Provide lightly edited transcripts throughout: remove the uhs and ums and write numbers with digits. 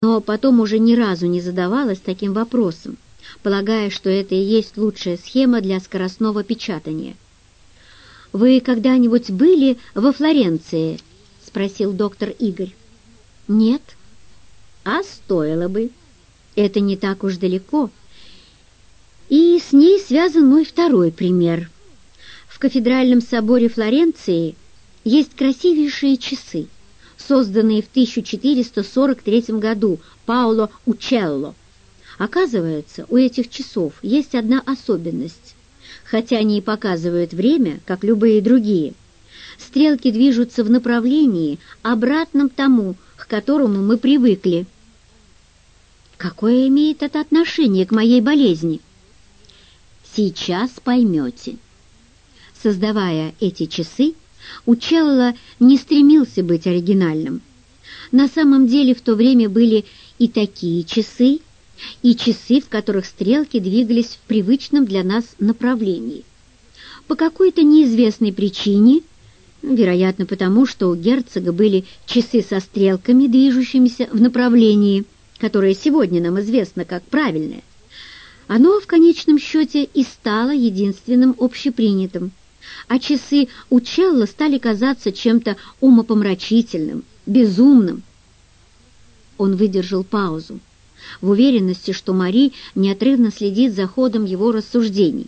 но потом уже ни разу не задавалась таким вопросом, полагая, что это и есть лучшая схема для скоростного печатания. «Вы когда-нибудь были во Флоренции?» — спросил доктор Игорь. «Нет». «А стоило бы. Это не так уж далеко. И с ней связан мой второй пример. В кафедральном соборе Флоренции есть красивейшие часы, созданные в 1443 году Паоло Учелло. Оказывается, у этих часов есть одна особенность. Хотя они и показывают время, как любые другие, стрелки движутся в направлении, обратном тому, к которому мы привыкли. Какое имеет это отношение к моей болезни? Сейчас поймете. Создавая эти часы, Учелло не стремился быть оригинальным. На самом деле в то время были и такие часы, и часы, в которых стрелки двигались в привычном для нас направлении. По какой-то неизвестной причине, вероятно потому, что у герцога были часы со стрелками, движущимися в направлении, которое сегодня нам известно как правильное, оно в конечном счете и стало единственным общепринятым, а часы Учелло стали казаться чем-то умопомрачительным, безумным. Он выдержал паузу, в уверенности, что Мари неотрывно следит за ходом его рассуждений.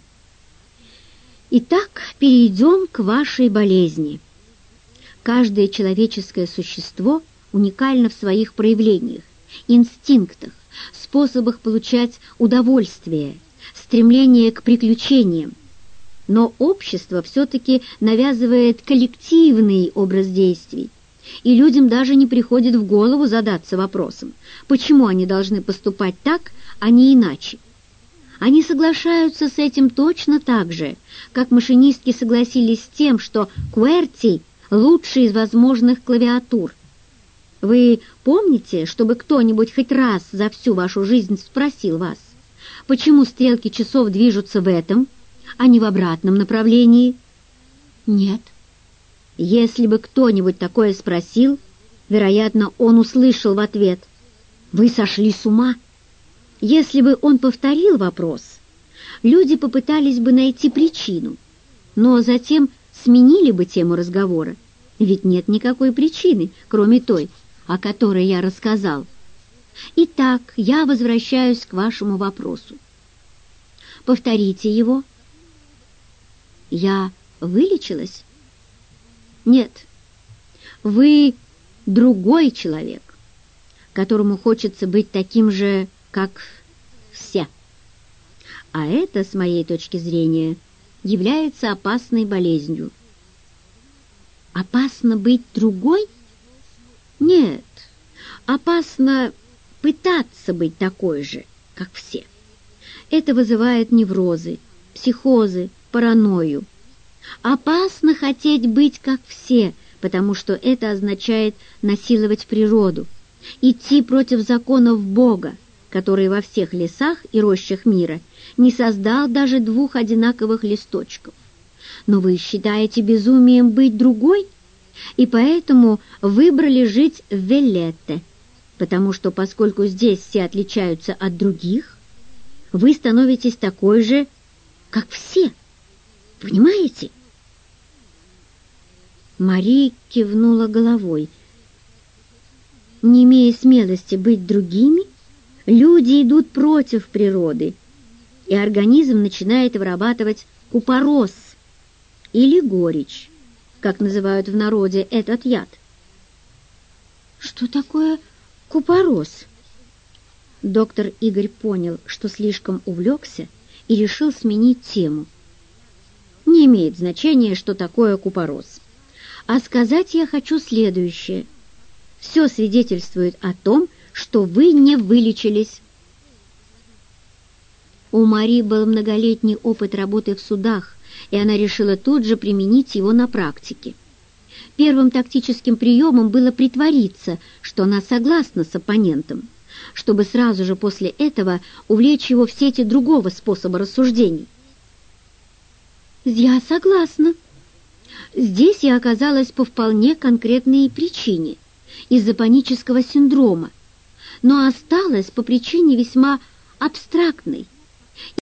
«Итак, перейдем к вашей болезни. Каждое человеческое существо уникально в своих проявлениях, инстинктах, способах получать удовольствие, стремление к приключениям. Но общество все-таки навязывает коллективный образ действий, и людям даже не приходит в голову задаться вопросом, почему они должны поступать так, а не иначе. Они соглашаются с этим точно так же, как машинистки согласились с тем, что QWERTY — лучший из возможных клавиатур. Вы помните, чтобы кто-нибудь хоть раз за всю вашу жизнь спросил вас, почему стрелки часов движутся в этом, а не в обратном направлении? Нет. Если бы кто-нибудь такое спросил, вероятно, он услышал в ответ: «Вы сошли с ума». Если бы он повторил вопрос, люди попытались бы найти причину, но затем сменили бы тему разговора, ведь нет никакой причины, кроме той, о которой я рассказал. Итак, я возвращаюсь к вашему вопросу. Повторите его. Я вылечилась? Нет. Вы другой человек, которому хочется быть таким же, как все. А это, с моей точки зрения, является опасной болезнью. Опасно быть другой? Нет, опасно пытаться быть такой же, как все. Это вызывает неврозы, психозы, паранойю. Опасно хотеть быть как все, потому что это означает насиловать природу, идти против законов Бога, который во всех лесах и рощах мира не создал даже двух одинаковых листочков. Но вы считаете безумием быть другой, и поэтому выбрали жить в Веллетте, потому что, поскольку здесь все отличаются от других, вы становитесь такой же, как все. Понимаете? Мари кивнула головой. Не имея смелости быть другими, люди идут против природы, и организм начинает вырабатывать купорос или горечь, как называют в народе этот яд. Что такое купорос? Доктор Игорь понял, что слишком увлекся, и решил сменить тему. Не имеет значения, что такое купорос. А сказать я хочу следующее. Все свидетельствует о том, что вы не вылечились. У Мари был многолетний опыт работы в судах, и она решила тут же применить его на практике. Первым тактическим приемом было притвориться, что она согласна с оппонентом, чтобы сразу же после этого увлечь его в сети другого способа рассуждений. «Я согласна. Здесь я оказалась по вполне конкретной причине, из-за панического синдрома, но осталась по причине весьма абстрактной.